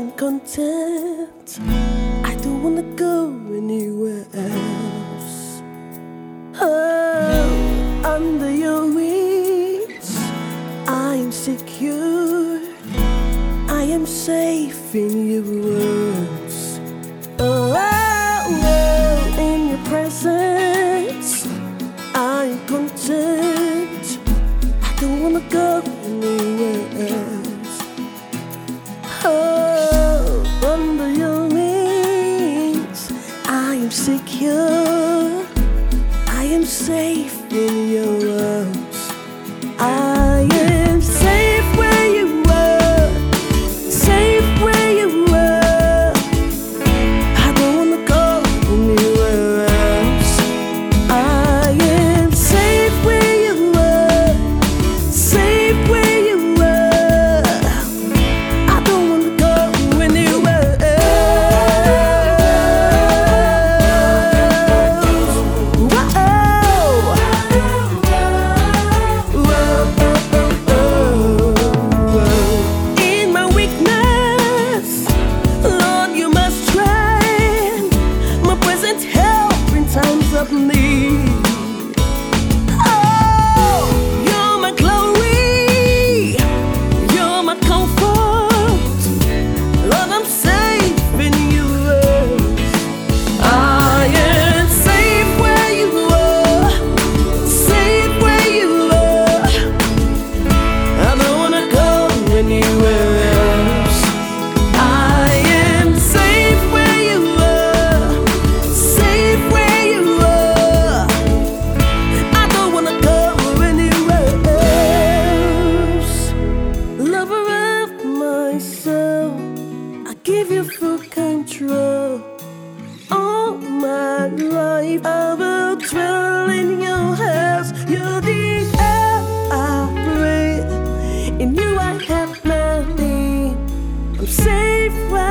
I'm content. I don't wanna go anywhere else. Oh, under your wings, I am secure. I am safe in your words. Oh, in your presence, I am content. I don't wanna go anywhere else. Oh, under your wings, I am secure. I am safe in your arms. I am safe where you are, safe where you are. I don't wanna go anywhere else. I am safe where you are, safe where you are. I don't wanna go anywhere else. In my weakness, Lord, you must strength my present help in times of need. Oh, you're my glory, you're my comfort. Lord, I'm safe in your arms. I am safe where you are, safe where you are. I don't wanna go anywhere else. I am safe where you are, safe where you are. I don't wanna go anywhere else. Lover of my soul, I give you full control. All my life I will dwell in your house. You're the air I breathe. In you I have my being. I'm safe where